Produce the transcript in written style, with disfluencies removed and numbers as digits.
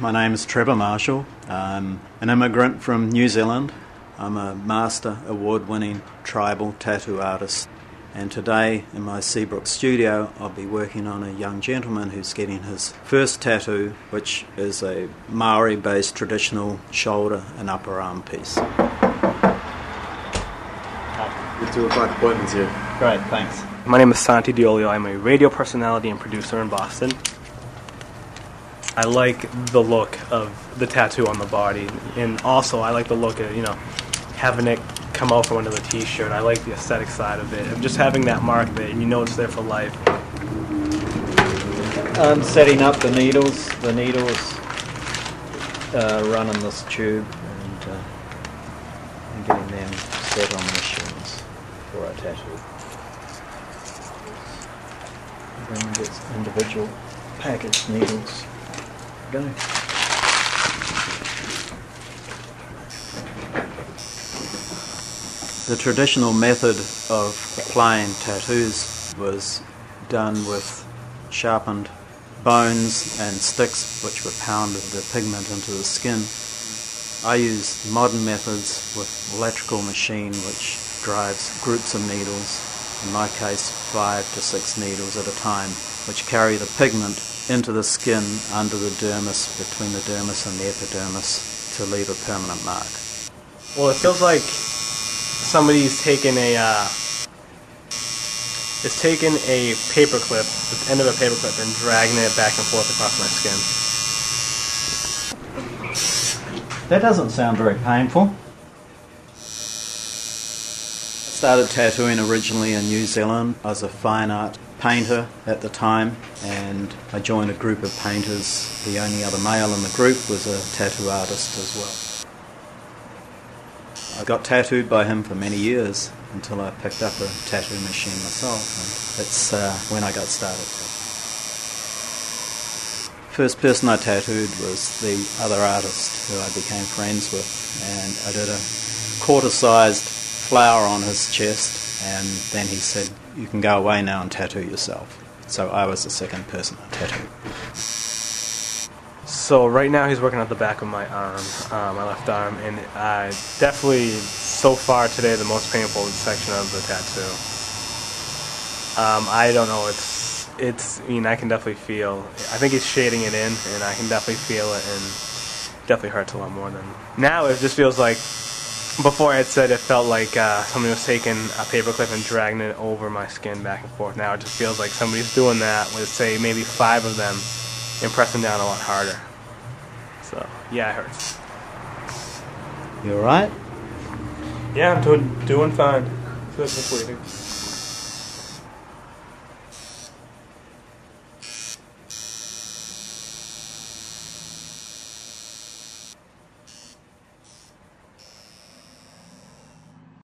My name is Trevor Marshall. I'm an immigrant from New Zealand. I'm a Master Award-winning tribal tattoo artist. And today in my Seabrook studio I'll be working on a young gentleman who's getting his first tattoo, which is a Maori-based traditional shoulder and upper arm piece. Good to apply appointments here. Great, thanks. My name is Santi Diolio. I'm a radio personality and producer in Boston. I like the look of the tattoo on the body, and also I like the look of, having it come out from under the t-shirt. I like the aesthetic side of it, and just having that mark there, and it's there for life. I'm setting up the needles. The needles run in this tube, and getting them set on the machines for our tattoo. Then gets individual packaged needles. Go. The traditional method of applying tattoos was done with sharpened bones and sticks which were pounded the pigment into the skin. I used modern methods with electrical machine which drives groups of needles, in my case 5 to 6 needles at a time, which carry the pigment into the skin under the dermis, between the dermis and the epidermis, to leave a permanent mark. Well, it feels like somebody's taken a paperclip, the end of a paperclip, and dragging it back and forth across my skin. That doesn't sound very painful. I started tattooing originally in New Zealand. I was a fine art painter at the time, and I joined a group of painters. The only other male in the group was a tattoo artist as well. I got tattooed by him for many years until I picked up a tattoo machine myself, and that's when I got started. First person I tattooed was the other artist who I became friends with, and I did a quarter-sized flower on his chest, and then he said, "You can go away now and tattoo yourself." So I was the second person I tattooed. So right now he's working at the back of my arm, my left arm, and definitely so far today the most painful section of the tattoo. I don't know. I can definitely feel. I think he's shading it in, and I can definitely feel it, and it definitely hurts a lot more than now. It just feels like. Before I had said it felt like somebody was taking a paperclip and dragging it over my skin back and forth. Now it just feels like somebody's doing that with, say, maybe 5 of them and pressing down a lot harder. So, yeah, it hurts. You alright? Yeah, I'm doing fine. Feels completing.